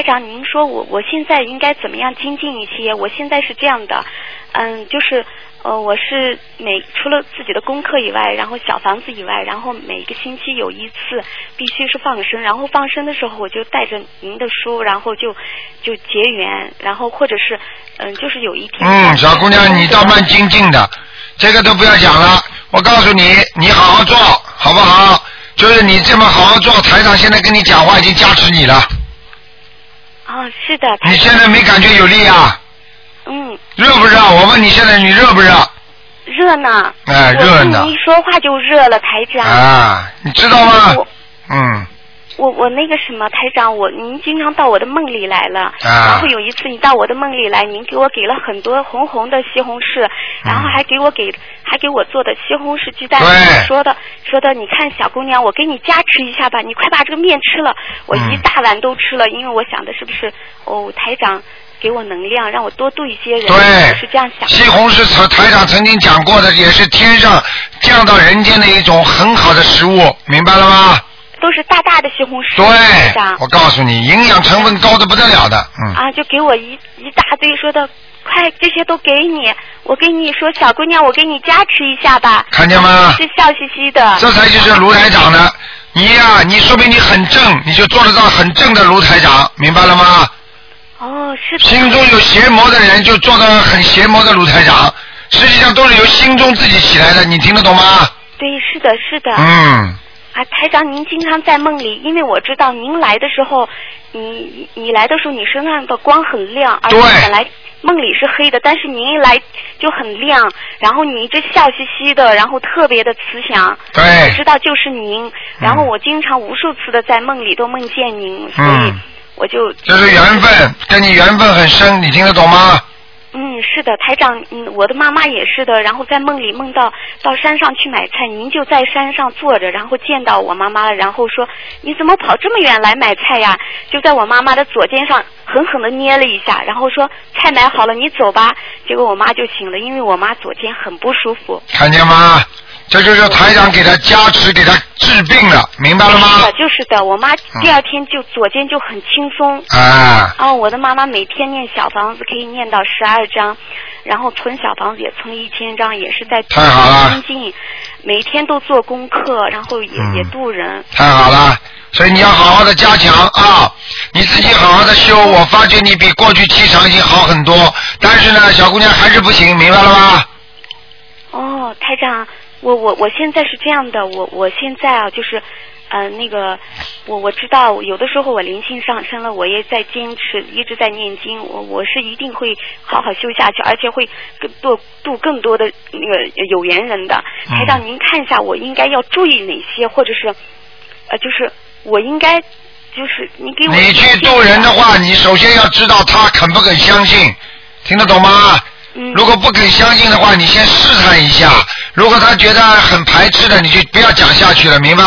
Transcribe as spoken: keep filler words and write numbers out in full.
台长，您说我我现在应该怎么样精进一些？我现在是这样的，嗯，就是呃，我是每除了自己的功课以外，然后小房子以外，然后每个星期有一次必须是放生，然后放生的时候我就带着您的书，然后就就结缘，然后或者是嗯，就是有一天嗯，小姑娘，你倒蛮精进的，这个都不要讲了。我告诉你，你好好做，好不好？就是你这么好好做，台长现在跟你讲话已经加持你了。 哦，是的。 你现在没感觉有力啊？ 嗯。 热不热？我问你现在你热不热？ 热呢。 哎，热呢。 你一说话就热了，台长。 啊，你知道吗？嗯。 我我那个什么台长，我您经常到我的梦里来了， 啊、 然后有一次你到我的梦里来，您给我给了很多红红的西红柿，然后还给我给还给我做的西红柿鸡蛋，说的说的，你看小姑娘，我给你加持一下吧，你快把这个面吃了，我一大碗都吃了，因为我想的是不是哦台长给我能量，让我多度一些人， 对， 是这样想。 西红柿台长曾经讲过的，也是天上降到人间的一种很好的食物，明白了吗？ 都是大大的西红柿。 对，我告诉你，营养成分高的不得了的。嗯。 啊，就给我一一大堆，说的快，这些都给你，我给你说，小姑娘，我给你加持一下吧。 看见吗？ 是笑嘻嘻的。 这才就是卢台长的，你呀、啊，你说明你很正，你就做得到很正的卢台长，明白了吗？ 哦，是的。 心中有邪魔的人就做得很邪魔的卢台长，实际上都是由心中自己起来的，你听得懂吗？ 对，是的，是的。 嗯。 啊，台长，您经常在梦里，因为我知道您来的时候，你你来的时候，你身上的光很亮，而且本来梦里是黑的，但是您一来就很亮，然后你一直笑嘻嘻的，然后特别的慈祥。 对。 我知道就是您，然后我经常无数次的在梦里都梦见您，所以我就。 这是缘分，跟你缘分很深，你听得懂吗？ 嗯，是的，台长，嗯，我的妈妈也是的，然后在梦里梦到到山上去买菜，您就在山上坐着，然后见到我妈妈了，然后说你怎么跑这么远来买菜呀？就在我妈妈的左肩上狠狠的捏了一下，然后说菜买好了，你走吧。结果我妈就醒了，因为我妈左肩很不舒服。 看见吗？这就是台长给他加持，给他治病了，明白了吗？ 是的，就是的。我妈第二天就、嗯、左肩就很轻松。 啊。 哦，我的妈妈每天念小房子可以念到十二章，然后存小房子也存了一千张，也是在太好了。 精每天都做功课，然后也、嗯、也度人。 太好了，所以你要好好的加强啊！你自己好好的修，我发觉你比过去气场已经好很多，但是呢，小姑娘还是不行，明白了吗？ 哦，台长。我我我现在是这样的，我我现在啊，就是，呃，那个，我我知道有的时候我灵性上升了，我也在坚持，一直在念经，我我是一定会好好修下去，而且会度度更多的那个有缘人的。台长，您看一下，我应该要注意哪些，或者是，呃，就是我应该，就是你给我。 你去度人的话，你首先要知道他肯不肯相信，听得懂吗？ 嗯。 如果不肯相信的话，你先试探一下。如果他觉得很排斥的，你就不要讲下去了，明白